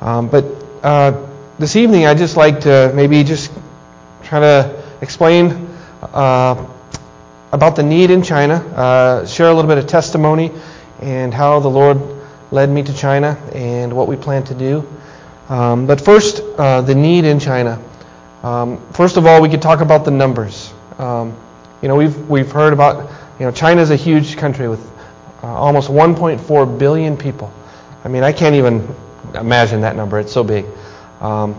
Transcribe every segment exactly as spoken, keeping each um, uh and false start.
Um, but uh, this evening, I'd just like to maybe just try to explain uh, about the need in China, uh, share a little bit of testimony and how the Lord led me to China and what we plan to do. Um, but first, uh, the need in China. Um, first of all, we could talk about the numbers. Um, you know, we've we've heard about, you know, China is a huge country with uh, almost one point four billion people. I mean, I can't even imagine that number. It's so big. Um,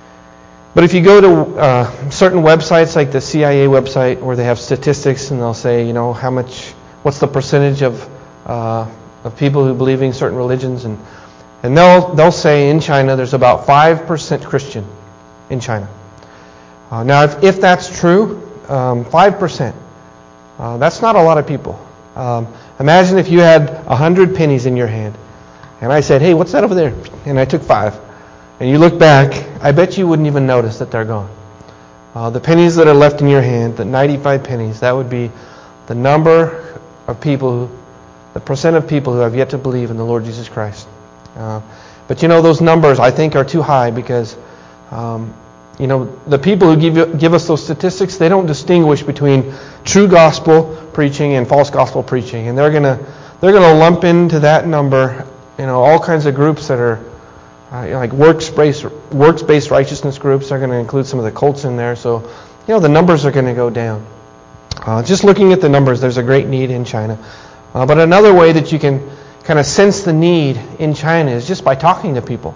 but if you go to uh, certain websites like the C I A website where they have statistics and they'll say, you know, how much, what's the percentage of uh, of people who believe in certain religions, and and they'll they'll say in China there's about five percent Christian in China. Uh, now, if, if that's true, um, five percent, uh, that's not a lot of people. Um, imagine if you had a hundred pennies in your hand, and I said, "Hey, what's that over there?" And I took five, and you look back, I bet you wouldn't even notice that they're gone. Uh, the pennies that are left in your hand, the ninety-five pennies, that would be the number of people who, the percent of people who have yet to believe in the Lord Jesus Christ. Uh, but you know, those numbers I think are too high because, um, you know, the people who give give us those statistics, they don't distinguish between true gospel preaching and false gospel preaching, and they're gonna they're gonna lump into that number, you know, all kinds of groups that are uh, you know, like works-based works-based righteousness groups. They're going to include some of the cults in there, so you know the numbers are going to go down. Uh, just looking at the numbers, there's a great need in China. Uh, but another way that you can kind of sense the need in China is just by talking to people.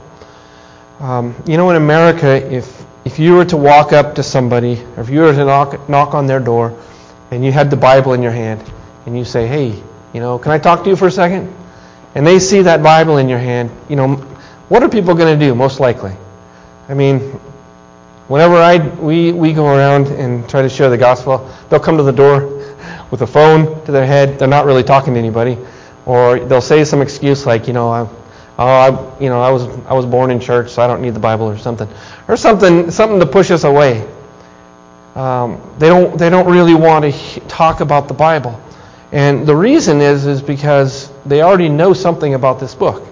Um, you know, in America, if if you were to walk up to somebody, or if you were to knock knock on their door, and you had the Bible in your hand, and you say, "Hey, you know, can I talk to you for a second?" And they see that Bible in your hand, you know, what are people going to do most likely? I mean, whenever I we we go around and try to share the gospel, they'll come to the door with a phone to their head. They're not really talking to anybody, or they'll say some excuse like, you know, I, oh, I, you know, I was I was born in church, so I don't need the Bible, or something, or something something to push us away. Um, they don't they don't really want to talk about the Bible, and the reason is is because they already know something about this book.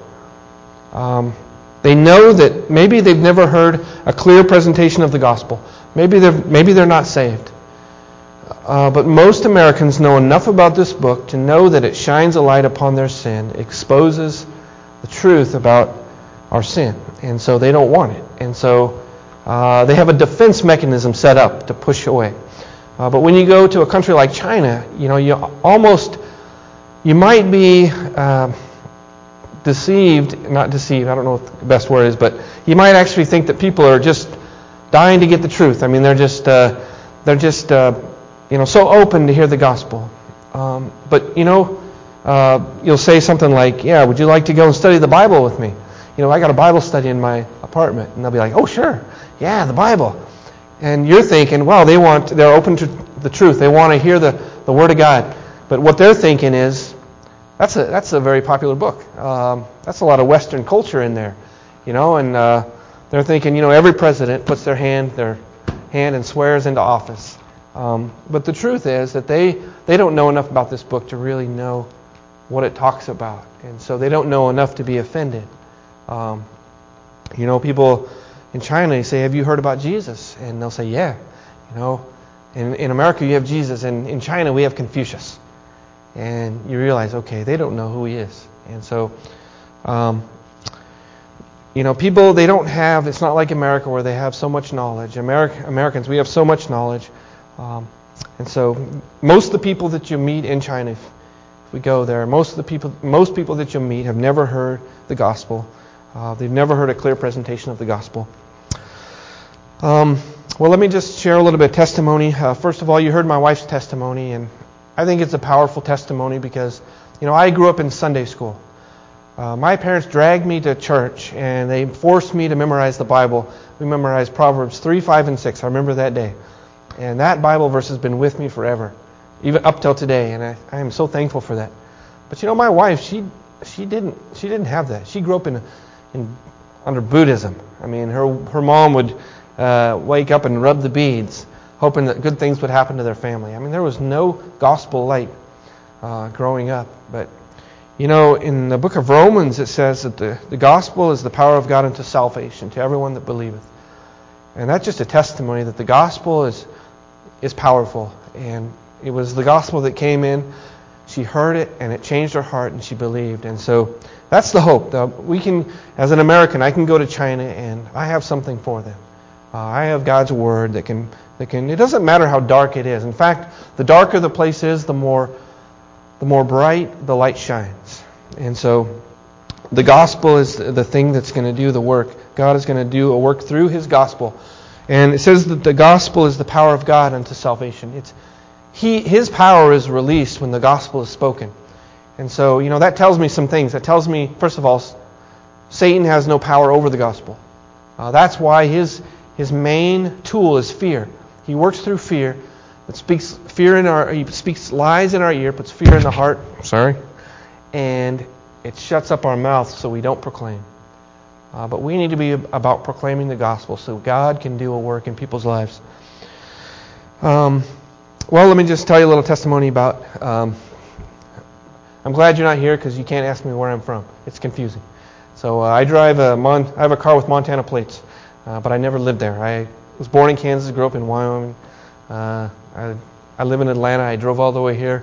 Um, they know that maybe they've never heard a clear presentation of the gospel. Maybe they're maybe they're not saved. Uh, but most Americans know enough about this book to know that it shines a light upon their sin, exposes the truth about our sin, and so they don't want it. And so uh, they have a defense mechanism set up to push away. Uh, but when you go to a country like China, you know, you almost, you might be uh, deceived, not deceived, I don't know what the best word is, but you might actually think that people are just dying to get the truth. I mean, they're just, uh, they're just, uh, you know, so open to hear the gospel. Um, but, you know, uh, you'll say something like, yeah, would you like to go and study the Bible with me? You know, I got a Bible study in my apartment. And they'll be like, oh, sure. Yeah, the Bible. And you're thinking, well, they want, they're open to the truth. They want to hear the, the Word of God. But what they're thinking is, that's a that's a very popular book. Um, that's a lot of Western culture in there, you know. And uh, they're thinking, you know, every president puts their hand their hand and swears into office. Um, but the truth is that they they don't know enough about this book to really know what it talks about, and so they don't know enough to be offended. Um, you know, people in China, they say, "Have you heard about Jesus?" And they'll say, "Yeah." You know, in in America you have Jesus, and in China we have Confucius. And you realize, okay, they don't know who he is. And so, um, you know, people, they don't have, it's not like America where they have so much knowledge. America, Americans, we have so much knowledge. Um, and so, most of the people that you meet in China, if, if we go there, most of the people, most people that you'll meet have never heard the gospel. Uh, they've never heard a clear presentation of the gospel. Um, well, let me just share a little bit of testimony. Uh, first of all, you heard my wife's testimony, and I think it's a powerful testimony because, you know, I grew up in Sunday school. Uh, my parents dragged me to church and they forced me to memorize the Bible. We memorized Proverbs three, five, and six. I remember that day. And that Bible verse has been with me forever, even up till today, and I, I am so thankful for that. But you know, my wife, she she didn't she didn't have that. She grew up in in under Buddhism. I mean, her her mom would uh, wake up and rub the beads, hoping that good things would happen to their family. I mean, there was no gospel light uh, growing up. But, You know, in the book of Romans it says that the, the gospel is the power of God unto salvation to everyone that believeth. And that's just a testimony that the gospel is is powerful. And it was the gospel that came in. She heard it, and it changed her heart, and she believed. And so that's the hope. The, we can, as an American, I can go to China, and I have something for them. Uh, I have God's word that can, that can. It doesn't matter how dark it is. In fact, the darker the place is, the more, the more bright the light shines. And so, the gospel is the, the thing that's going to do the work. God is going to do a work through His gospel, and it says that the gospel is the power of God unto salvation. It's He, His power is released when the gospel is spoken. And so, you know, that tells me some things. That tells me, first of all, Satan has no power over the gospel. Uh, that's why his his main tool is fear. He works through fear. It speaks fear in our. He speaks lies in our ear, puts fear in the heart. Sorry, and it shuts up our mouth so we don't proclaim. Uh, but we need to be about proclaiming the gospel so God can do a work in people's lives. Um. Well, let me just tell you a little testimony about... Um, I'm glad you're not here because you can't ask me where I'm from. It's confusing. So uh, I drive a Mon- I have a car with Montana plates, uh, but I never lived there. I was born in Kansas, grew up in Wyoming. Uh, I, I live in Atlanta. I drove all the way here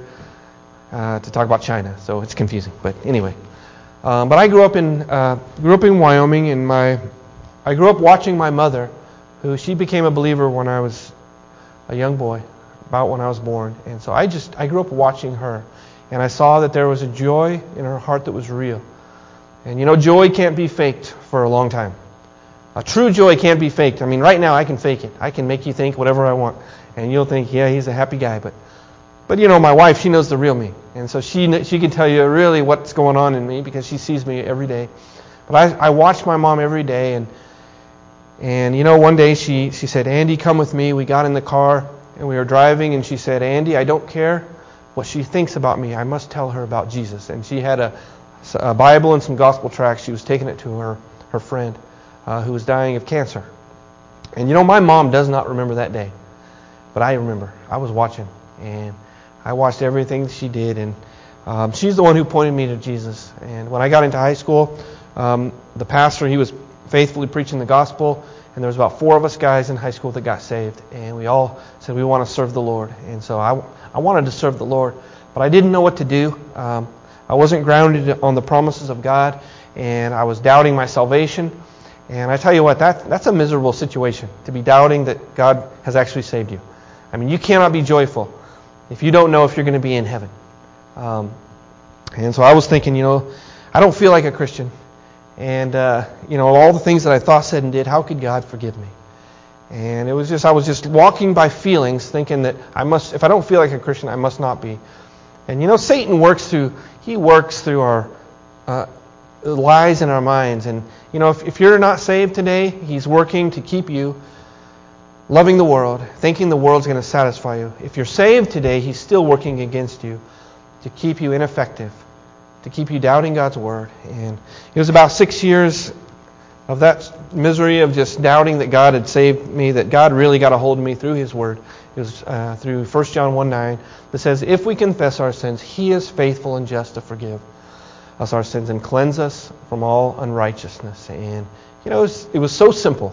uh, to talk about China, so it's confusing. But anyway, um, but I grew up in uh, grew up in Wyoming, and my I grew up watching my mother, who she became a believer when I was a young boy. About when I was born. And so I just, I grew up watching her. And I saw that there was a joy in her heart that was real. And you know, joy can't be faked for a long time. A true joy can't be faked. I mean, right now I can fake it. I can make you think whatever I want. And you'll think, yeah, he's a happy guy. But, but you know, my wife, she knows the real me. And so she she can tell you really what's going on in me because she sees me every day. But I, I watch my mom every day. And, and you know, one day she, she said, Andy, come with me. We got in the car. And we were driving, and she said, Andy, I don't care what she thinks about me. I must tell her about Jesus. And she had a, a Bible and some gospel tracts. She was taking it to her, her friend uh, who was dying of cancer. And you know, my mom does not remember that day. But I remember. I was watching. And I watched everything she did. And um, she's the one who pointed me to Jesus. And when I got into high school, um, the pastor, he was faithfully preaching the gospel. And there was about four of us guys in high school that got saved. And we all said we want to serve the Lord. And so I, I wanted to serve the Lord. But I didn't know what to do. Um, I wasn't grounded on the promises of God. And I was doubting my salvation. And I tell you what, that that's a miserable situation, to be doubting that God has actually saved you. I mean, you cannot be joyful if you don't know if you're going to be in heaven. Um, and so I was thinking, you know, I don't feel like a Christian. And, uh, you know, all the things that I thought, said, and did, how could God forgive me? And it was just, I was just walking by feelings, thinking that I must, if I don't feel like a Christian, I must not be. And, you know, Satan works through, he works through our uh, lies in our minds. And, you know, if, if you're not saved today, he's working to keep you loving the world, thinking the world's going to satisfy you. If you're saved today, he's still working against you to keep you ineffective, to keep you doubting God's Word. And it was about six years of that misery of just doubting that God had saved me, that God really got a hold of me through His Word. It was uh, through First John one nine that says, if we confess our sins, He is faithful and just to forgive us our sins and cleanse us from all unrighteousness. And, you know, it was, it was so simple.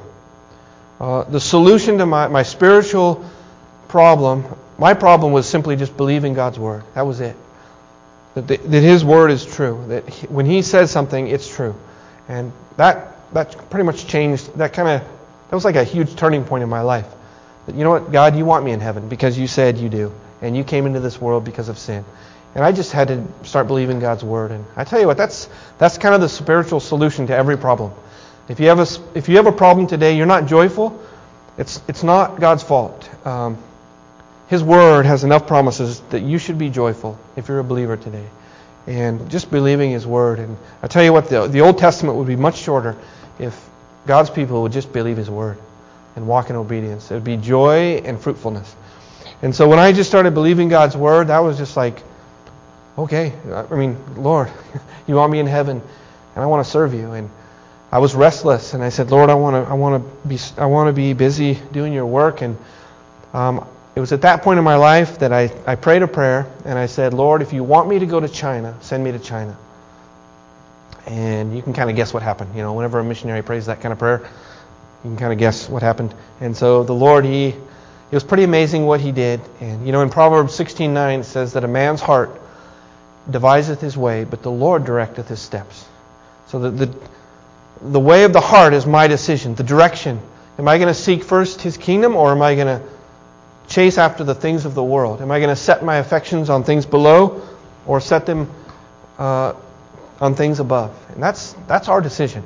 Uh, the solution to my, my spiritual problem, my problem was simply just believing God's Word. That was it. That, the, that His Word is true. That he, when He says something, it's true. And that that pretty much changed, that kind of, that was like a huge turning point in my life. That, you know what, God, you want me in heaven because you said you do. And you came into this world because of sin. And I just had to start believing God's Word. And I tell you what, that's that's kind of the spiritual solution to every problem. If you have a, if you have a problem today, you're not joyful, it's it's not God's fault. Um, His Word has enough promises that you should be joyful if you're a believer today. And just believing His Word. And I tell you what, the, the Old Testament would be much shorter if God's people would just believe His Word and walk in obedience. It would be joy and fruitfulness. And so when I just started believing God's Word, that was just like, okay, I mean, Lord, you want me in heaven, and I want to serve you. And I was restless, and I said, Lord, I want to, I want to be, I want to be busy doing your work. And um, it was at that point in my life that I, I prayed a prayer, and I said, Lord, if you want me to go to China, send me to China. And you can kind of guess what happened. You know, whenever a missionary prays that kind of prayer, you can kind of guess what happened. And so the Lord, He, it was pretty amazing what He did. And, you know, in Proverbs sixteen nine it says that a man's heart deviseth his way, but the Lord directeth his steps. So the, the, the way of the heart is my decision, the direction. Am I going to seek first His kingdom, or am I going to chase after the things of the world? Am I going to set my affections on things below, or set them uh, on things above? And that's that's our decision.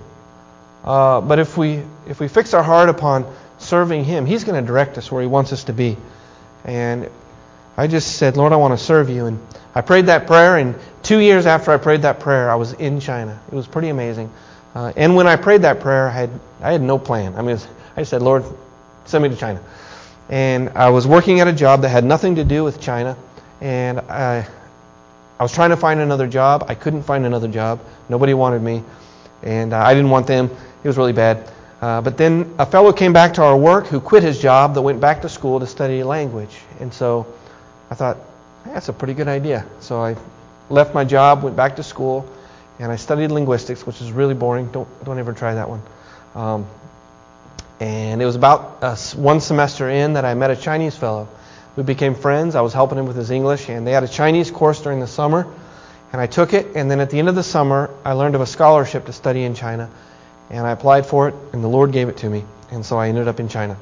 Uh, but if we if we fix our heart upon serving Him, He's going to direct us where He wants us to be. And I just said, Lord, I want to serve You. And I prayed that prayer, and two years after I prayed that prayer, I was in China. It was pretty amazing. Uh, and when I prayed that prayer, I had I had no plan. I mean, I said, Lord, send me to China. And I was working at a job that had nothing to do with China, and I I was trying to find another job. I couldn't find another job. Nobody wanted me, and uh, I didn't want them. It was really bad. Uh, but then a fellow came back to our work who quit his job that went back to school to study language. And so I thought, hey, that's a pretty good idea. So I left my job, went back to school, and I studied linguistics, which is really boring. Don't don't ever try that one. Um, and it was about uh, one semester in that I met a Chinese fellow. We became friends. I was helping him with his English, and they had a Chinese course during the summer, and I took it. And then at the end of the summer, I learned of a scholarship to study in China, and I applied for it, and the Lord gave it to me, and so I ended up in China.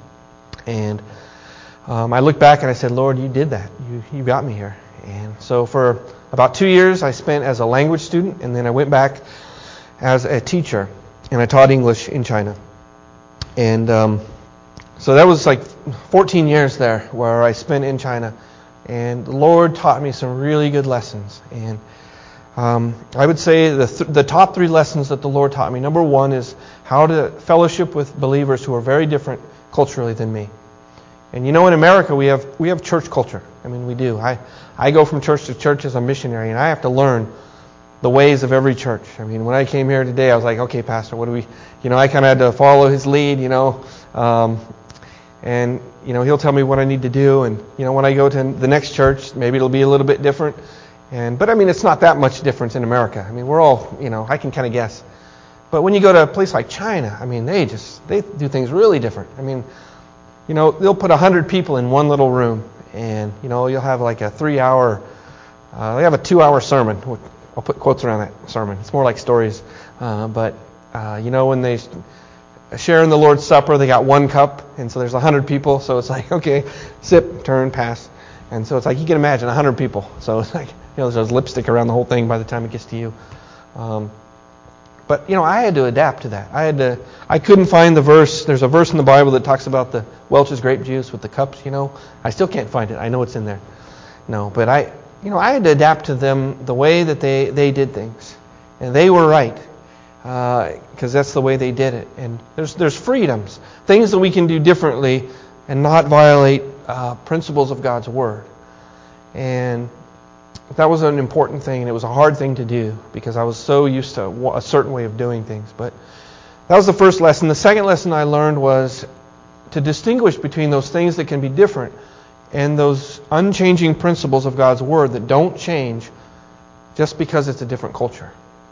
And um, I looked back and I said, Lord, You did that. You you got me here. And so for about two years, I spent as a language student, and then I went back as a teacher, and I taught English in China. And um, so that was like fourteen years there where I spent in China. And the Lord taught me some really good lessons. And um, I would say the th- the top three lessons that the Lord taught me. Number one is how to fellowship with believers who are very different culturally than me. And you know, in America, we have we have church culture. I mean, we do. I, I go from church to church as a missionary, and I have to learn the ways of every church. I mean, when I came here today, I was like, okay, Pastor, what do we, you know, I kind of had to follow his lead, you know, um, and, you know, he'll tell me what I need to do. And, you know, when I go to the next church, maybe it'll be a little bit different. And, but I mean, it's not that much difference in America. I mean, we're all, you know, I can kind of guess. But when you go to a place like China, I mean, they just, they do things really different. I mean, you know, they'll put a hundred people in one little room, and, you know, you'll have like a three hour, uh, they have a two hour sermon. I'll put quotes around that sermon. It's more like stories. Uh, but, uh, you know, when they share in the Lord's Supper, they got one cup, and so there's a hundred people. So it's like, okay, sip, turn, pass. And so it's like, you can imagine a hundred people. So it's like, you know, there's lipstick around the whole thing by the time it gets to you. Um, but, you know, I had to adapt to that. I had to, I couldn't find the verse. There's a verse in the Bible that talks about the Welch's grape juice with the cups, you know. I still can't find it. I know it's in there. No, but I, you know, I had to adapt to them the way that they, they did things. And they were right, because uh, that's the way they did it. And there's there's freedoms, things that we can do differently and not violate uh, principles of God's Word. And that was an important thing, and it was a hard thing to do because I was so used to a certain way of doing things. But that was the first lesson. The second lesson I learned was to distinguish between those things that can be different and those unchanging principles of God's Word that don't change just because it's a different culture.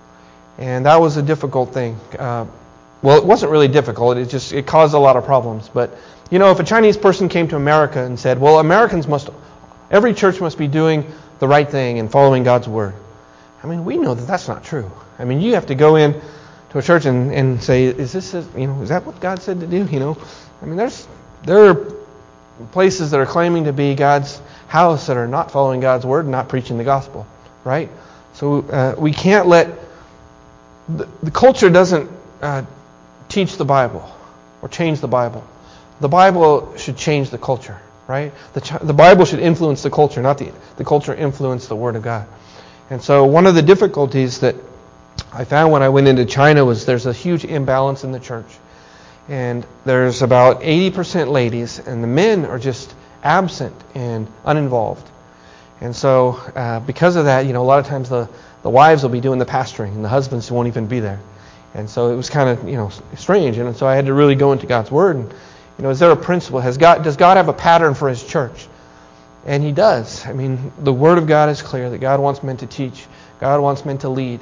And that was a difficult thing. Uh, well, it wasn't really difficult. It just it caused a lot of problems. But, you know, if a Chinese person came to America and said, well, Americans must, every church must be doing the right thing and following God's Word. I mean, we know that that's not true. I mean, you have to go in to a church and, and say, is this, a, you know, is that what God said to do? You know, I mean, there's there are places that are claiming to be God's house that are not following God's Word and not preaching the gospel, right? So uh, we can't let the, the culture doesn't uh, teach the Bible or change the Bible. The Bible should change the culture, right? The the Bible should influence the culture, not the the culture influence the Word of God. And so one of the difficulties that I found when I went into China was there's a huge imbalance in the church. And there's about eighty percent ladies, and the men are just absent and uninvolved. And so uh, because of that, you know, a lot of times the, the wives will be doing the pastoring, and the husbands won't even be there. And so it was kind of, you know, strange. And so I had to really go into God's Word. And, you know, is there a principle? Has God does God have a pattern for His church? And He does. I mean, the Word of God is clear that God wants men to teach. God wants men to lead.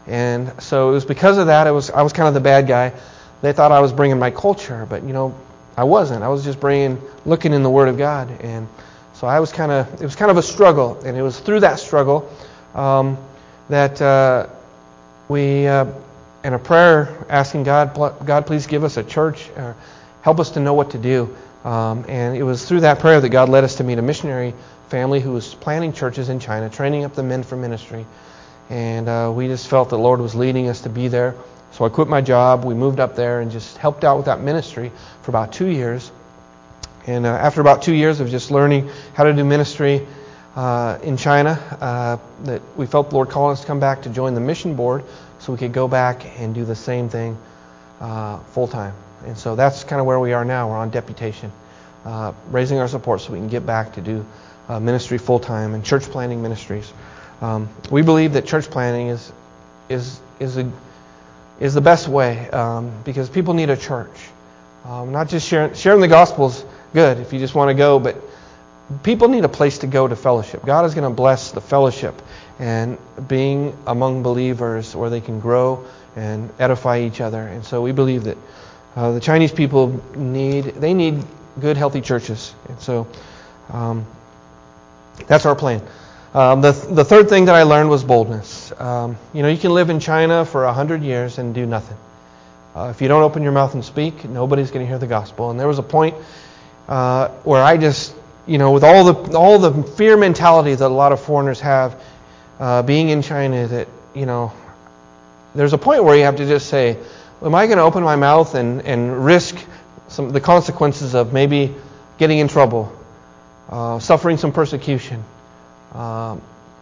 And so it was because of that, it was I was kind of the bad guy. They thought I was bringing my culture, but, you know, I wasn't. I was just bringing, looking in the Word of God. And so I was kind of, it was kind of a struggle. And it was through that struggle um, that uh, we, uh, in a prayer, asking God, God, please give us a church, or help us to know what to do. Um, and it was through that prayer that God led us to meet a missionary family who was planting churches in China, training up the men for ministry. And uh, we just felt the Lord was leading us to be there. So I quit my job. We moved up there and just helped out with that ministry for about two years. And uh, after about two years of just learning how to do ministry uh, in China, uh, that we felt the Lord calling us to come back to join the mission board so we could go back and do the same thing uh, full time. And so that's kind of where we are now. We're on deputation, uh, raising our support so we can get back to do uh, ministry full time and church planting ministries. Um, we believe that church planting is is is a is the best way um, because people need a church. Um, not just sharing, sharing the gospel is good if you just want to go, but people need a place to go to fellowship. God is going to bless the fellowship and being among believers where they can grow and edify each other. And so we believe that uh, the Chinese people need, they need good, healthy churches. And so um, that's our plan. Um, the the third thing that I learned was boldness. Um, you know, you can live in China for a hundred years and do nothing. Uh, if you don't open your mouth and speak, nobody's going to hear the gospel. And there was a point uh, where I just, you know, with all the all the fear mentality that a lot of foreigners have, uh, being in China, that, you know, there's a point where you have to just say, am I going to open my mouth and, and risk some the consequences of maybe getting in trouble, uh, suffering some persecution? Um,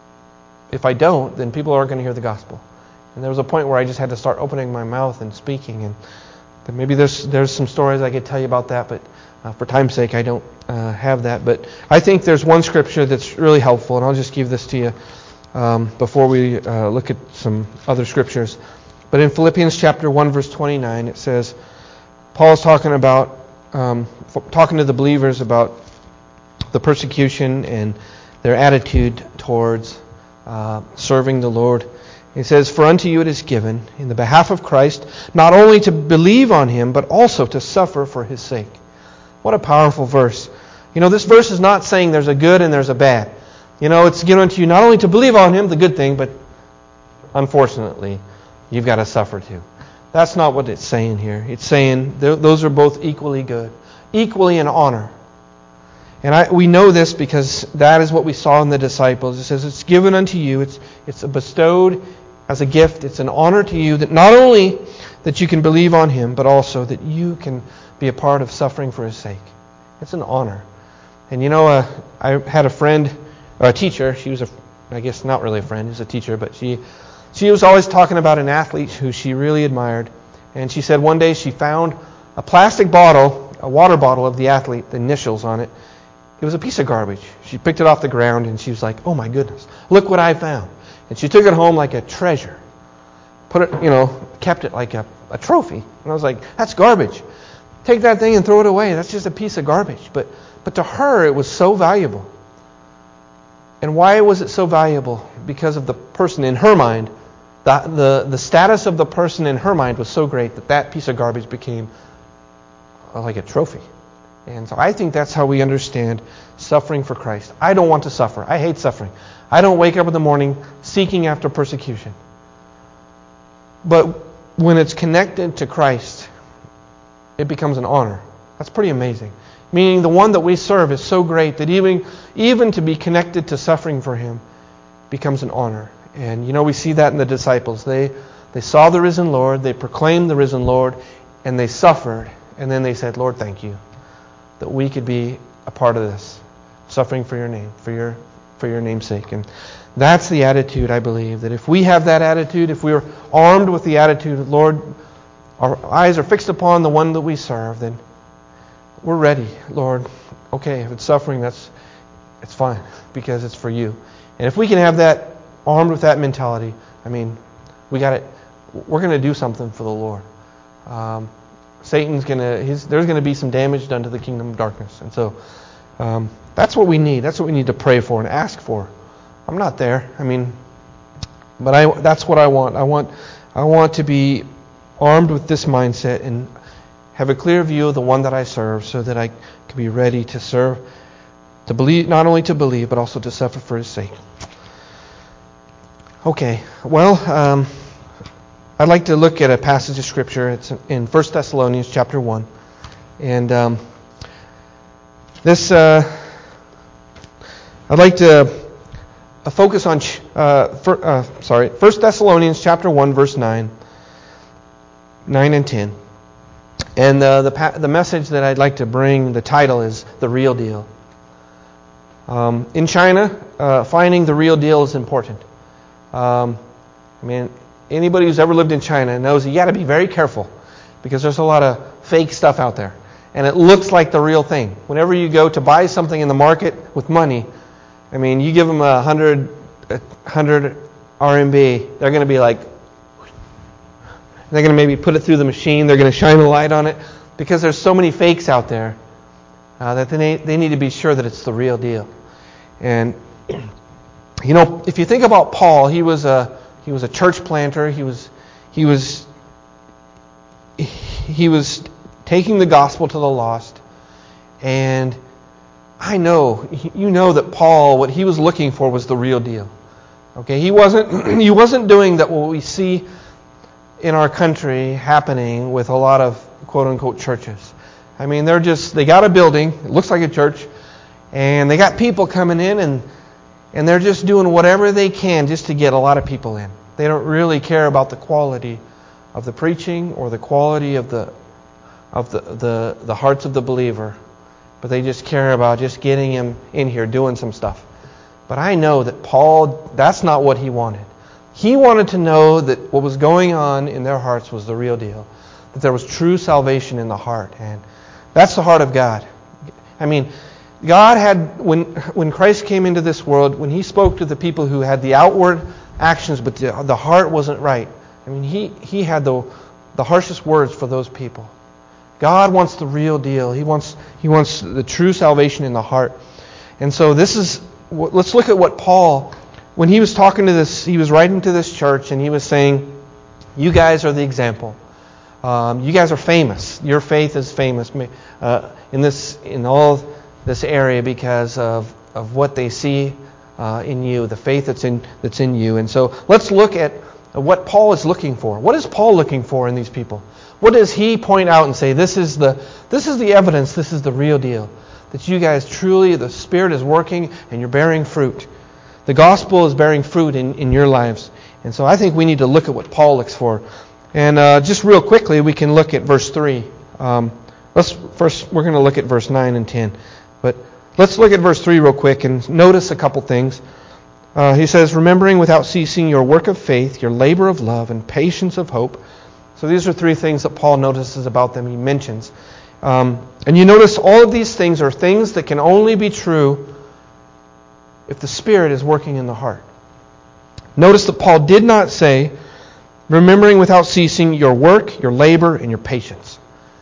if I don't, then people aren't going to hear the gospel. And there was a point where I just had to start opening my mouth and speaking. And maybe there's there's some stories I could tell you about that, but uh, for time's sake, I don't uh, have that. But I think there's one scripture that's really helpful, and I'll just give this to you um, before we uh, look at some other scriptures. But in Philippians chapter one, verse twenty-nine, it says, Paul's talking about um, talking to the believers about the persecution and their attitude towards uh, serving the Lord. He says, for unto you it is given, in the behalf of Christ, not only to believe on Him, but also to suffer for His sake. What a powerful verse. You know, this verse is not saying there's a good and there's a bad. You know, it's given unto you not only to believe on Him, the good thing, but unfortunately, you've got to suffer too. That's not what it's saying here. It's saying th- those are both equally good, equally in honor. And I, we know this because that is what we saw in the disciples. It says it's given unto you. It's it's bestowed as a gift. It's an honor to you that not only that you can believe on Him, but also that you can be a part of suffering for His sake. It's an honor. And you know, uh, I had a friend, or a teacher. She was a, I guess not really a friend. She was a teacher, but she she was always talking about an athlete who she really admired. And she said one day she found a plastic bottle, a water bottle of the athlete, the initials on it. It was a piece of garbage. She picked it off the ground and she was like, oh my goodness, look what I found. And she took it home like a treasure. Put it, you know, kept it like a, a trophy. And I was like, that's garbage. Take that thing and throw it away. That's just a piece of garbage. But but to her, it was so valuable. And why was it so valuable? Because of the person in her mind. The, the, the status of the person in her mind was so great that that piece of garbage became uh, like a trophy. And so I think that's how we understand suffering for Christ. I don't want to suffer. I hate suffering. I don't wake up in the morning seeking after persecution. But when it's connected to Christ, it becomes an honor. That's pretty amazing. Meaning the one that we serve is so great that even, even to be connected to suffering for Him becomes an honor. And you know, we see that in the disciples. They, they saw the risen Lord, they proclaimed the risen Lord, and they suffered. And then they said, Lord, thank you that we could be a part of this, suffering for your name, for your for your name's sake. And that's the attitude, I believe, that if we have that attitude, if we are armed with the attitude, Lord, our eyes are fixed upon the one that we serve, then we're ready, Lord. Okay, if it's suffering, that's it's fine, because it's for you. And if we can have that, armed with that mentality, I mean, we got it. We're going to do something for the Lord. Um, Satan's gonna. He's, there's going to be some damage done to the kingdom of darkness, and so um, that's what we need. That's what we need to pray for and ask for. I'm not there. I mean, But I, that's what I want. I want, I want to be armed with this mindset and have a clear view of the one that I serve, so that I can be ready to serve, to believe, not only to believe, but also to suffer for His sake. Okay, well, um, I'd like to look at a passage of Scripture. It's in First Thessalonians chapter one. And um, this, uh, I'd like to uh, focus on, uh, for, uh, sorry, First Thessalonians chapter one, verse nine, nine and ten. And uh, the pa- the message that I'd like to bring, the title is The Real Deal. Um, in China, uh, finding the real deal is important. Um, I mean, anybody who's ever lived in China knows you got to be very careful, because there's a lot of fake stuff out there. And it looks like the real thing. Whenever you go to buy something in the market with money, I mean, you give them a hundred, a hundred R M B, they're going to be like, they're going to maybe put it through the machine, they're going to shine a light on it, because there's so many fakes out there uh, that they they need to be sure that it's the real deal. And you know, if you think about Paul, he was a he was a church planter. He was he was he was taking the gospel to the lost. And I know, you know that Paul, what he was looking for was the real deal. Okay, he wasn't he wasn't doing that what we see in our country happening with a lot of quote unquote churches. I mean, they're just they got a building, it looks like a church, and they got people coming in, and and they're just doing whatever they can just to get a lot of people in. They don't really care about the quality of the preaching or the quality of the of the, the, the hearts of the believer. But they just care about just getting him in here doing some stuff. But I know that Paul, that's not what he wanted. He wanted to know that what was going on in their hearts was the real deal. That there was true salvation in the heart. And that's the heart of God. I mean, God had, when when Christ came into this world, when He spoke to the people who had the outward actions, but the, the heart wasn't right. I mean, He, he had the, the harshest words for those people. God wants the real deal. He wants He wants the true salvation in the heart. And so this is, let's look at what Paul, when he was talking to this, he was writing to this church, and he was saying, you guys are the example. Um, you guys are famous. Your faith is famous uh, in this, in all this area because of, of what they see uh, in you, the faith that's in that's in you. And so let's look at what Paul is looking for. What is Paul looking for in these people? What does he point out and say, this is the this is the evidence, this is the real deal? That you guys truly, the Spirit is working and you're bearing fruit. The gospel is bearing fruit in, in your lives. And so I think we need to look at what Paul looks for. And uh, just real quickly, we can look at verse three. Um, let's first, we're going to look at verse nine and ten. But let's look at verse three real quick and notice a couple things. Uh, he says, remembering without ceasing your work of faith, your labor of love, and patience of hope. So these are three things that Paul notices about them. He mentions. Um, and you notice all of these things are things that can only be true if the Spirit is working in the heart. Notice that Paul did not say, remembering without ceasing your work, your labor, and your patience.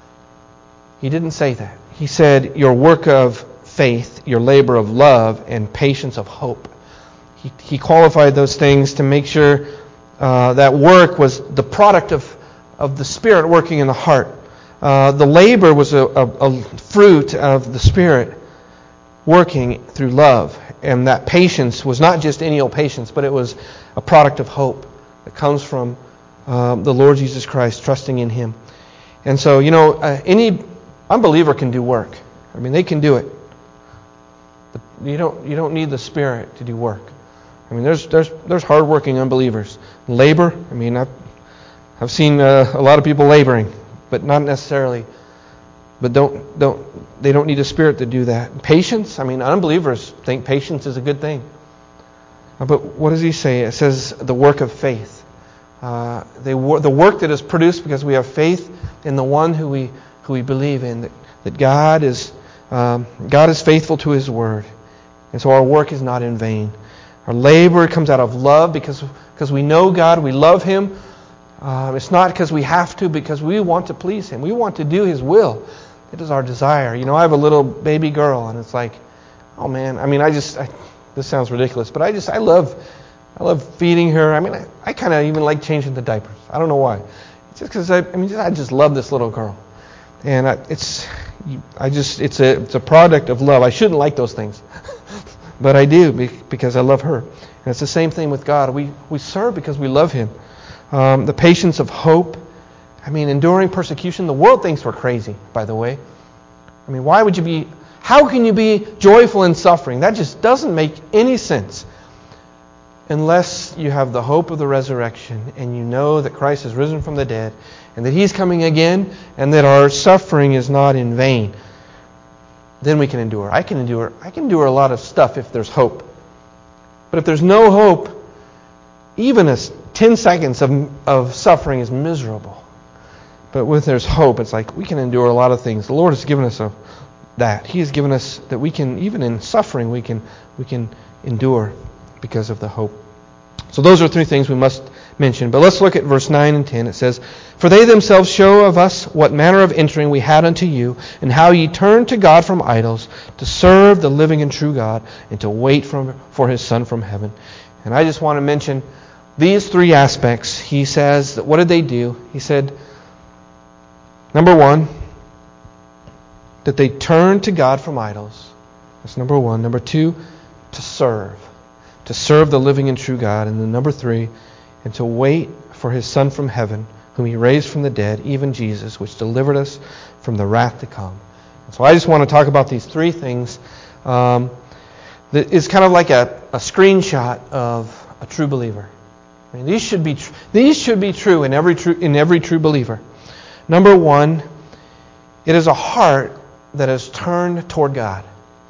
He didn't say that. He said your work of faith, your labor of love, and patience of hope. He, he qualified those things to make sure uh, that work was the product of, of the Spirit working in the heart. Uh, the labor was a, a, a fruit of the Spirit working through love. And that patience was not just any old patience, but it was a product of hope that comes from um, the Lord Jesus Christ, trusting in Him. And so, you know, uh, any unbeliever can do work. I mean, they can do it. But you don't you don't need the Spirit to do work. I mean, there's there's there's hardworking unbelievers. Labor. I mean, I've I've seen uh, a lot of people laboring, but not necessarily. But don't don't they don't need a Spirit to do that. Patience. I mean, unbelievers think patience is a good thing. But what does he say? It says the work of faith. Uh, they the work that is produced because we have faith in the one who we who we believe in. That that God is um, God is faithful to His word, and so our work is not in vain. Our labor comes out of love because because we know God, we love Him. Uh, it's not because we have to, because we want to please Him. We want to do His will. It is our desire. You know, I have a little baby girl, and it's like, oh man, I mean, I just, I, this sounds ridiculous, but I just, I love I love feeding her. I mean, I, I kind of even like changing the diapers. I don't know why. It's just because I, I mean, I just love this little girl, and I, it's, I just, it's a, it's a product of love. I shouldn't like those things, but I do because I love her. And it's the same thing with God. We we serve because we love Him. Um, the patience of hope. I mean, enduring persecution. The world thinks we're crazy, by the way. I mean, why would you be, how can you be joyful in suffering? That just doesn't make any sense. Unless you have the hope of the resurrection and you know that Christ has risen from the dead and that He's coming again and that our suffering is not in vain, then we can endure. I can endure. I can endure a lot of stuff if there's hope. But if there's no hope, even a ten seconds of, of suffering is miserable. But when there's hope, it's like we can endure a lot of things. The Lord has given us a, that. He has given us that we can, even in suffering, we can we can endure because of the hope. So those are three things we must mention. But let's look at verse nine and ten. It says, "For they themselves show of us what manner of entering we had unto you, and how ye turned to God from idols, to serve the living and true God, and to wait from, for His Son from heaven." And I just want to mention these three aspects. He says, that what did they do? He said, number one, that they turned to God from idols. That's number one. Number two, to serve. To serve the living and true God. And then number three, and to wait for His Son from heaven, whom He raised from the dead, even Jesus, which delivered us from the wrath to come. And so I just want to talk about these three things. Um, that is kind of like a, a screenshot of a true believer. I mean, these should be tr- these should be true in every true in every true believer. Number one, it is a heart that is turned toward God.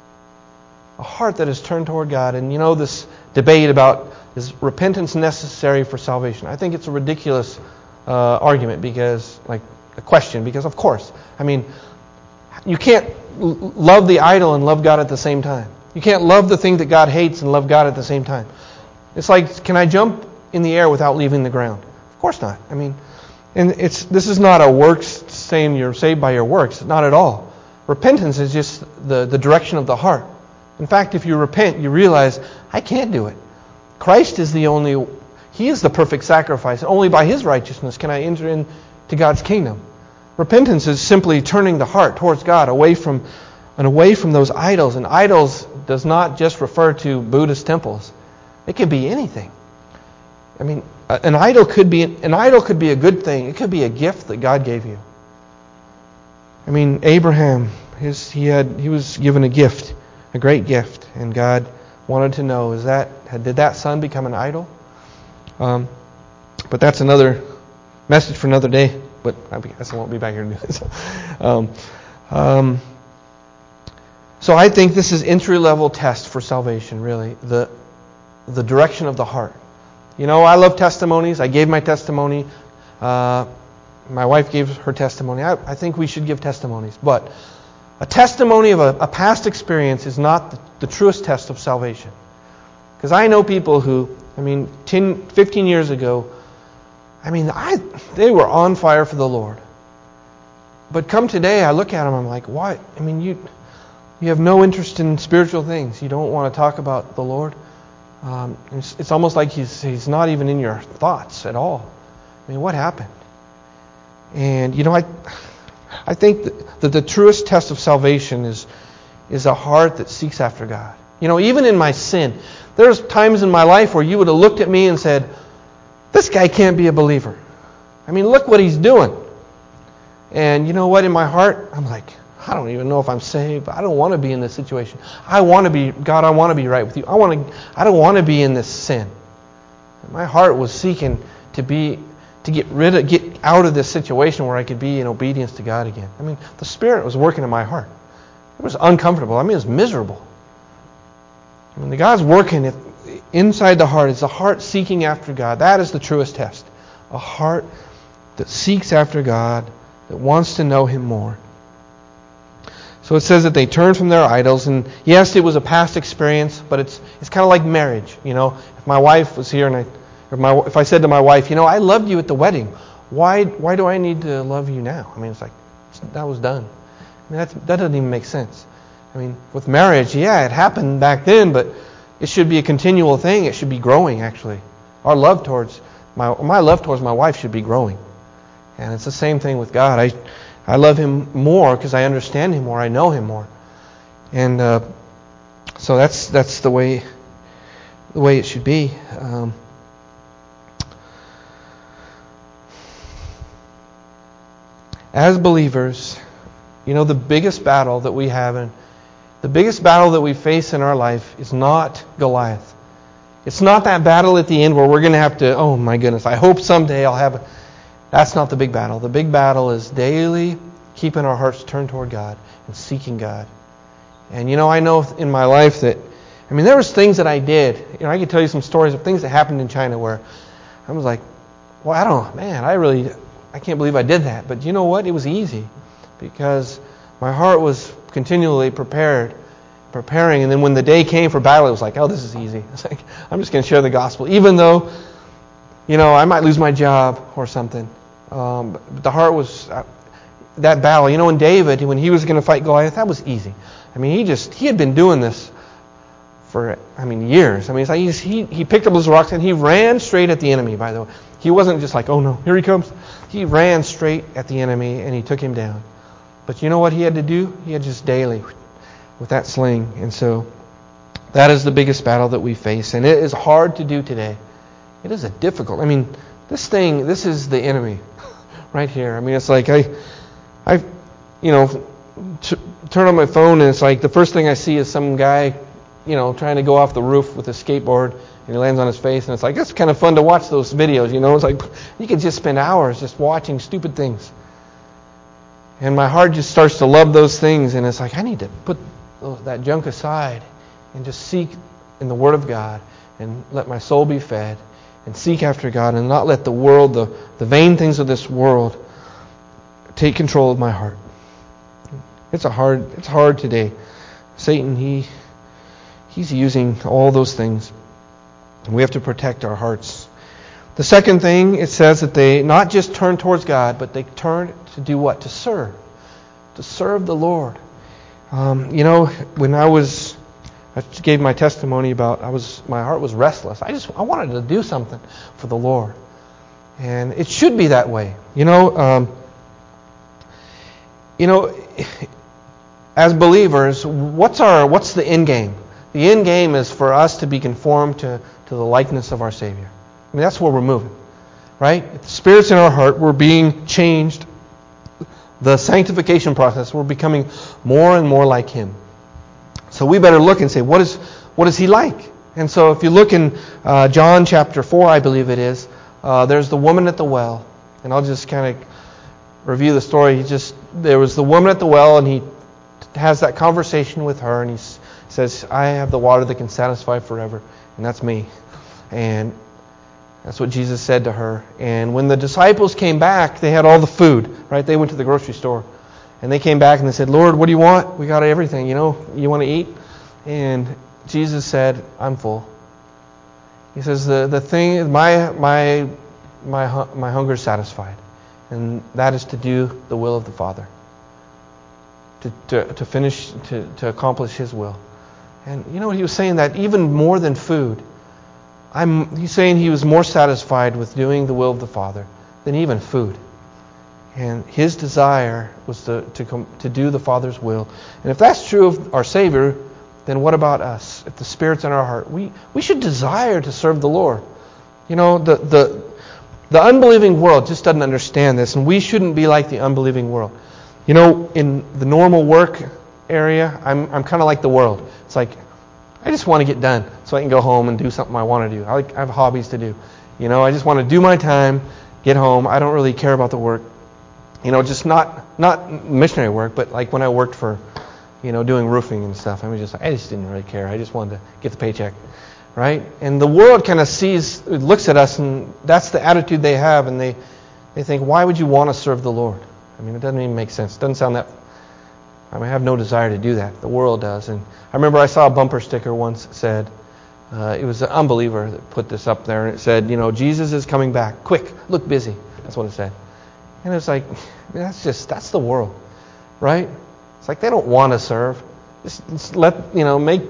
A heart that is turned toward God. And you know this debate about, is repentance necessary for salvation? I think it's a ridiculous uh, argument because, like, a question, because of course. I mean, you can't l- love the idol and love God at the same time. You can't love the thing that God hates and love God at the same time. It's like, can I jump in the air without leaving the ground? Of course not. I mean, and it's this is not a works saying you're saved by your works. Not at all. Repentance is just the, the direction of the heart. In fact, if you repent, you realize, I can't do it. Christ is the only, He is the perfect sacrifice. Only by His righteousness can I enter into God's kingdom. Repentance is simply turning the heart towards God, away from and away from those idols. And idols does not just refer to Buddhist temples. It could be anything. I mean, an idol could be an idol could be a good thing. It could be a gift that God gave you. I mean, Abraham, his he had he was given a gift. A great gift, and God wanted to know, is that did that son become an idol? Um, but that's another message for another day. But I guess I won't be back here to do this. um, um, so I think this is entry level test for salvation. Really, the the direction of the heart. You know, I love testimonies. I gave my testimony. Uh, my wife gave her testimony. I, I think we should give testimonies, but a testimony of a, a past experience is not the, the truest test of salvation. Because I know people who, I mean, ten, fifteen years ago, I mean, I they were on fire for the Lord. But come today, I look at them, I'm like, why? I mean, you you have no interest in spiritual things. You don't want to talk about the Lord. Um, it's, it's almost like he's he's not even in your thoughts at all. I mean, what happened? And, you know, I... I think that the truest test of salvation is is a heart that seeks after God. You know, even in my sin, there's times in my life where you would have looked at me and said, this guy can't be a believer. I mean, look what he's doing. And you know what? In my heart, I'm like, I don't even know if I'm saved. I don't want to be in this situation. I want to be, God, I want to be right with you. I want to. I don't want to be in this sin. My heart was seeking to be to get rid of, get out of this situation where I could be in obedience to God again. I mean, the Spirit was working in my heart. It was uncomfortable. I mean, it was miserable. I mean, the God's working it inside the heart. It's the heart seeking after God. That is the truest test. A heart that seeks after God, that wants to know Him more. So it says that they turned from their idols, and yes, it was a past experience, but it's it's kind of like marriage. You know, if my wife was here and I. If, my, if I said to my wife, you know, I loved you at the wedding. Why why do I need to love you now? I mean, it's like, that was done. I mean, that's, that doesn't even make sense. I mean, with marriage, yeah, it happened back then, but it should be a continual thing. It should be growing, actually. Our love towards my my love towards my wife should be growing. And it's the same thing with God. I I love Him more because I understand Him more. I know Him more. And uh, so that's that's the way the way it should be. Um, as believers, you know, the biggest battle that we have and the biggest battle that we face in our life is not Goliath. It's not that battle at the end where we're going to have to, oh my goodness, I hope someday I'll have a... That's not the big battle. The big battle is daily keeping our hearts turned toward God and seeking God. And you know, I know in my life that, I mean, there was things that I did. You know, I could tell you some stories of things that happened in China where I was like, well, I don't know, man, I really, I can't believe I did that. But you know what? It was easy because my heart was continually prepared, preparing. And then when the day came for battle, it was like, oh, this is easy. It's like, I'm just going to share the gospel. Even though, you know, I might lose my job or something. Um, but the heart was, uh, that battle. You know, when David, when he was going to fight Goliath, that was easy. I mean, he just, he had been doing this for, I mean, years. I mean, it's like he, he picked up those rocks and he ran straight at the enemy, by the way. He wasn't just like, oh no, here he comes. He ran straight at the enemy and he took him down. But you know what he had to do? He had just daily with that sling. And so that is the biggest battle that we face. And it is hard to do today. It is a difficult, I mean, this thing, this is the enemy right here. I mean, it's like I, I, you know, t- turn on my phone and it's like the first thing I see is some guy, you know, trying to go off the roof with a skateboard and he lands on his face. And it's like, it's kind of fun to watch those videos, you know. It's like you can just spend hours just watching stupid things. And my heart just starts to love those things. And it's like, I need to put that junk aside and just seek in the Word of God and let my soul be fed and seek after God and not let the world, the, the vain things of this world take control of my heart. It's a hard, it's hard today. Satan, he he's using all those things. And we have to protect our hearts. The second thing, it says that they not just turn towards God, but they turn to do what? To serve. To serve the Lord. Um, you know, when I was, I gave my testimony about, I was, my heart was restless. I just, I wanted to do something for the Lord. And it should be that way. You know, um, you know, as believers, what's our, what's the end game? The end game is for us to be conformed to, to the likeness of our Savior. I mean, that's where we're moving, right? If the Spirit's in our heart, we're being changed. The sanctification process, we're becoming more and more like Him. So we better look and say, what is what is He like? And so if you look in uh, John chapter four, I believe it is, uh, there's the woman at the well. And I'll just kind of review the story. He just There was the woman at the well, and He has that conversation with her, and He says, I have the water that can satisfy forever, and that's me. And that's what Jesus said to her. And when the disciples came back, they had all the food, right? They went to the grocery store. And they came back and they said, Lord, what do you want? We got everything, you know. You want to eat? And Jesus said, I'm full. He says, the, the thing, my my my my hunger is satisfied. And that is to do the will of the Father. To to, to finish, to, to accomplish His will. And you know, He was saying that even more than food, I'm, he's saying He was more satisfied with doing the will of the Father than even food. And His desire was to to, come, to do the Father's will. And if that's true of our Savior, then what about us? If the Spirit's in our heart, we, we should desire to serve the Lord. You know, the, the, the unbelieving world just doesn't understand this, and we shouldn't be like the unbelieving world. You know, in the normal work area, I'm I'm kind of like the world. It's like, I just want to get done so I can go home and do something I want to do. I, like, I have hobbies to do. You know, I just want to do my time, get home. I don't really care about the work. You know, just not not missionary work, but like when I worked for, you know, doing roofing and stuff. I was just, I just didn't really care. I just wanted to get the paycheck, right? And the world kind of sees, looks at us, and that's the attitude they have, and they they think, why would you want to serve the Lord? I mean, it doesn't even make sense. It doesn't sound that. I mean, I have no desire to do that. The world does. And I remember I saw a bumper sticker once that said, uh, it was an unbeliever that put this up there, and it said, you know, Jesus is coming back. Quick, look busy. That's what it said. And it's like, that's just, that's the world, right? It's like they don't want to serve. Just, just let, you know, make,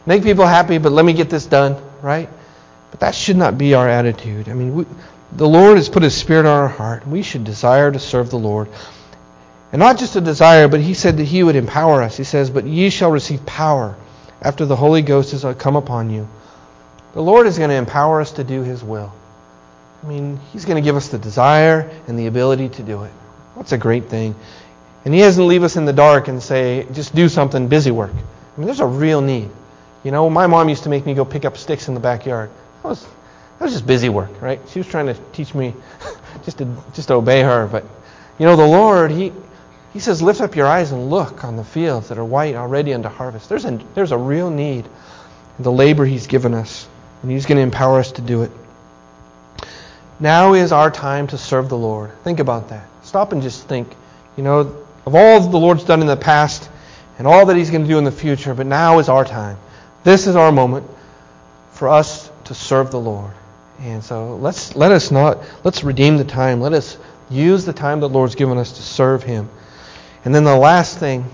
make people happy, but let me get this done, right? But that should not be our attitude. I mean, we, the Lord has put His Spirit on our heart. We should desire to serve the Lord. And not just a desire, but He said that He would empower us. He says, but ye shall receive power after the Holy Ghost is come upon you. The Lord is going to empower us to do His will. I mean, He's going to give us the desire and the ability to do it. That's a great thing. And He doesn't leave us in the dark and say, just do something, busy work. I mean, there's a real need. You know, my mom used to make me go pick up sticks in the backyard. That was, that was just busy work, right? She was trying to teach me just to just to obey her. But, you know, the Lord, He He says, lift up your eyes and look on the fields that are white already unto harvest. There's a, there's a real need in the labor He's given us. And He's going to empower us to do it. Now is our time to serve the Lord. Think about that. Stop and just think, you know, of all the Lord's done in the past and all that He's going to do in the future, but now is our time. This is our moment for us to serve the Lord. And so let's let us not, let's redeem the time. Let us use the time the Lord's given us to serve Him. And then the last thing,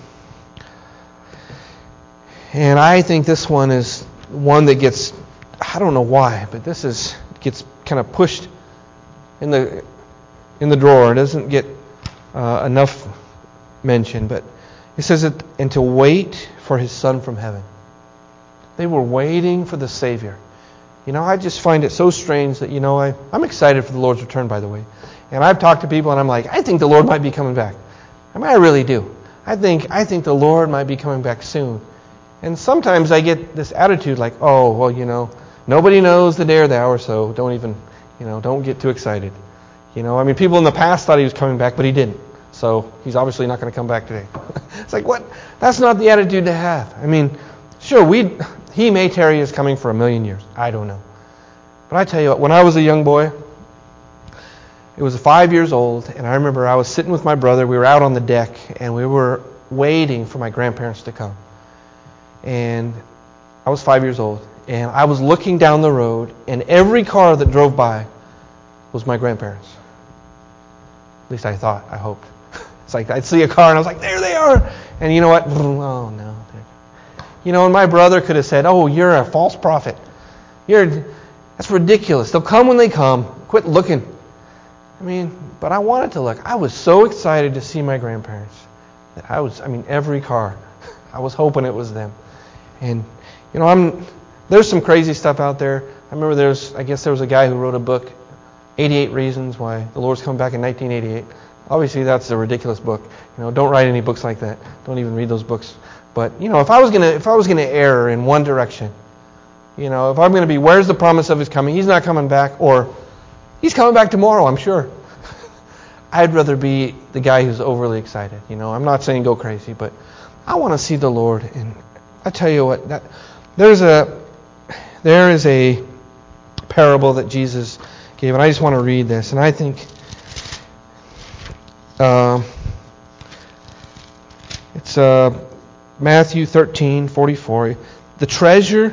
and I think this one is one that gets, I don't know why, but this is gets kind of pushed in the in the drawer. It doesn't get uh, enough mention, but it says it, and to wait for His Son from heaven. They were waiting for the Savior. You know, I just find it so strange that, you know, I, I'm excited for the Lord's return, by the way. And I've talked to people and I'm like, I think the Lord might be coming back. I mean, I really do. I think I think the Lord might be coming back soon. And sometimes I get this attitude like, oh, well, you know, nobody knows the day or the hour, so don't even, you know, don't get too excited. You know, I mean, people in the past thought He was coming back, but He didn't. So He's obviously not going to come back today. It's like, what? That's not the attitude to have. I mean, sure, we He may tarry is coming for a million years. I don't know. But I tell you what, when I was a young boy, it was five years old, and I remember I was sitting with my brother. We were out on the deck, and we were waiting for my grandparents to come. And I was five years old, and I was looking down the road, and every car that drove by was my grandparents. At least I thought, I hoped. It's like I'd see a car, and I was like, there they are! And you know what? Oh, no. You know, and my brother could have said, oh, you're a false prophet. You're, that's ridiculous. They'll come when they come. Quit looking. I mean, but I wanted to look. I was so excited to see my grandparents that I was, I mean, every car, I was hoping it was them. And, you know, I'm there's some crazy stuff out there. I remember there's, I guess there was a guy who wrote a book, eighty-eight Reasons Why the Lord's Coming Back in nineteen eighty-eight. Obviously, that's a ridiculous book. You know, don't write any books like that. Don't even read those books. But, you know, if I was gonna if I was gonna err in one direction, you know, if I'm gonna be, where's the promise of His coming? He's not coming back, or He's coming back tomorrow, I'm sure. I'd rather be the guy who's overly excited. You know, I'm not saying go crazy, but I want to see the Lord. And I tell you what, that there's a there is a parable that Jesus gave, and I just want to read this. And I think uh, it's uh, Matthew thirteen forty-four. The treasure,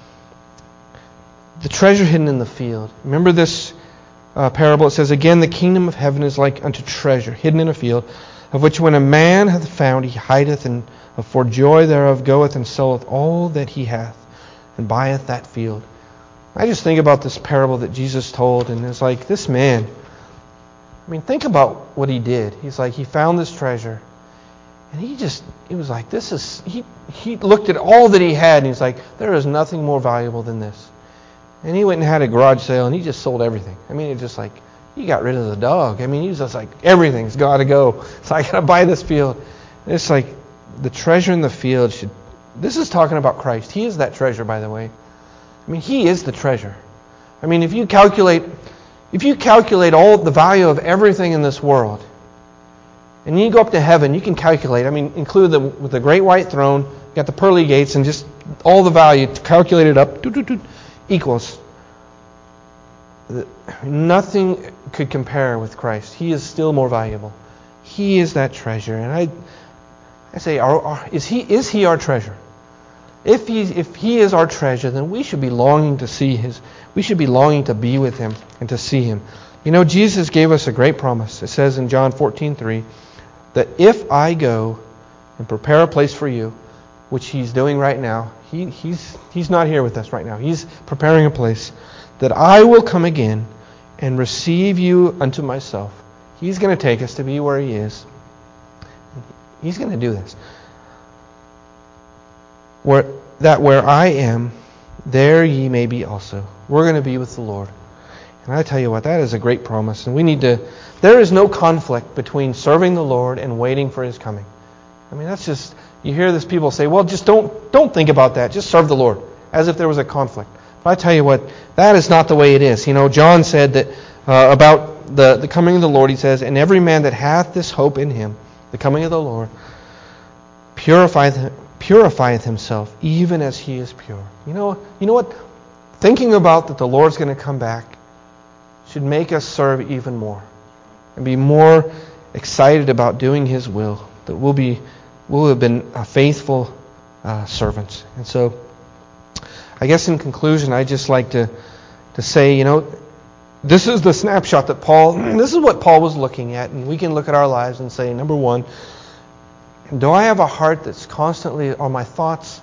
the treasure hidden in the field. Remember this uh, parable? It says, again, the kingdom of heaven is like unto treasure hidden in a field, of which when a man hath found, he hideth, and for joy thereof goeth and selleth all that he hath, and buyeth that field. I just think about this parable that Jesus told, and it's like, this man, I mean, think about what he did. He's like, he found this treasure, and he just, he was like, this is, he, he looked at all that he had, and he's like, there is nothing more valuable than this. And he went and had a garage sale, and he just sold everything. I mean, it's just like, he got rid of the dog. I mean, he was just like, everything's got to go. So I got to buy this field. And it's like, the treasure in the field should, this is talking about Christ. He is that treasure, by the way. I mean, He is the treasure. I mean, if you calculate, if you calculate all the value of everything in this world, and you go up to heaven, you can calculate. I mean, include the with the great white throne, you got the pearly gates, and just all the value calculated up doo, doo, doo, equals. Nothing could compare with Christ. He is still more valuable. He is that treasure, and I, I say, are, are, is He is He our treasure? If he if He is our treasure, then we should be longing to see His. We should be longing to be with Him and to see Him. You know, Jesus gave us a great promise. It says in John fourteen three that if I go and prepare a place for you, which He's doing right now. He, he's, he's not here with us right now. He's preparing a place that I will come again and receive you unto myself. He's going to take us to be where He is. He's going to do this. Where, that where I am, there ye may be also. We're going to be with the Lord. And I tell you what, that is a great promise. And we need to, there is no conflict between serving the Lord and waiting for His coming. I mean, that's just, you hear this people say, well, just don't don't think about that. Just serve the Lord. As if there was a conflict. But I tell you what, that is not the way it is. You know, John said that uh, about the, the coming of the Lord, he says, and every man that hath this hope in Him, the coming of the Lord, purifieth, purifieth himself, even as He is pure. You know, you know what? Thinking about that the Lord's going to come back should make us serve even more. And be more excited about doing His will. That we'll be, we'll have been a faithful uh, servants. And so, I guess in conclusion, I just like to to say, you know, this is the snapshot that Paul, this is what Paul was looking at, and we can look at our lives and say, number one, do I have a heart that's constantly, are my thoughts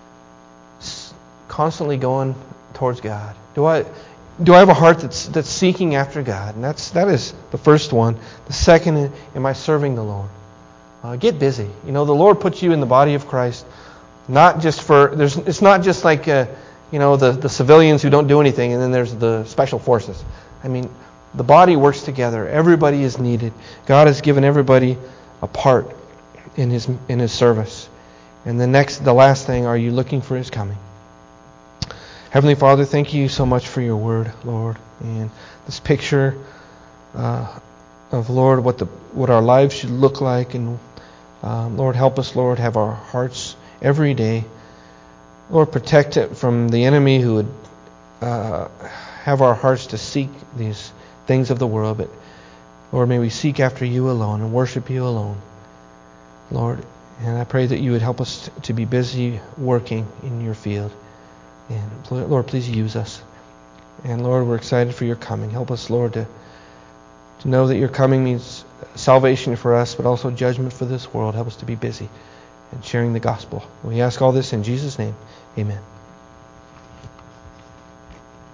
constantly going towards God? Do I do I have a heart that's that's seeking after God? And that's that is the first one. The second, am I serving the Lord? Uh, get busy. You know, the Lord puts you in the body of Christ. Not just for, there's, it's not just like, uh, you know, the, the civilians who don't do anything, and then there's the special forces. I mean, the body works together. Everybody is needed. God has given everybody a part in His in His service. And the next, the last thing, are you looking for His coming? Heavenly Father, thank you so much for your word, Lord, and this picture uh, of, Lord, what the what our lives should look like, and um, Lord, help us, Lord, have our hearts every day. Lord, protect it from the enemy who would uh, have our hearts to seek these things of the world. But Lord, may we seek after you alone and worship you alone, Lord. And I pray that you would help us to be busy working in your field. And Lord, please use us. And Lord, we're excited for your coming. Help us, Lord, to, to know that your coming means salvation for us, but also judgment for this world. Help us to be busy and sharing the gospel. We ask all this in Jesus' name. Amen.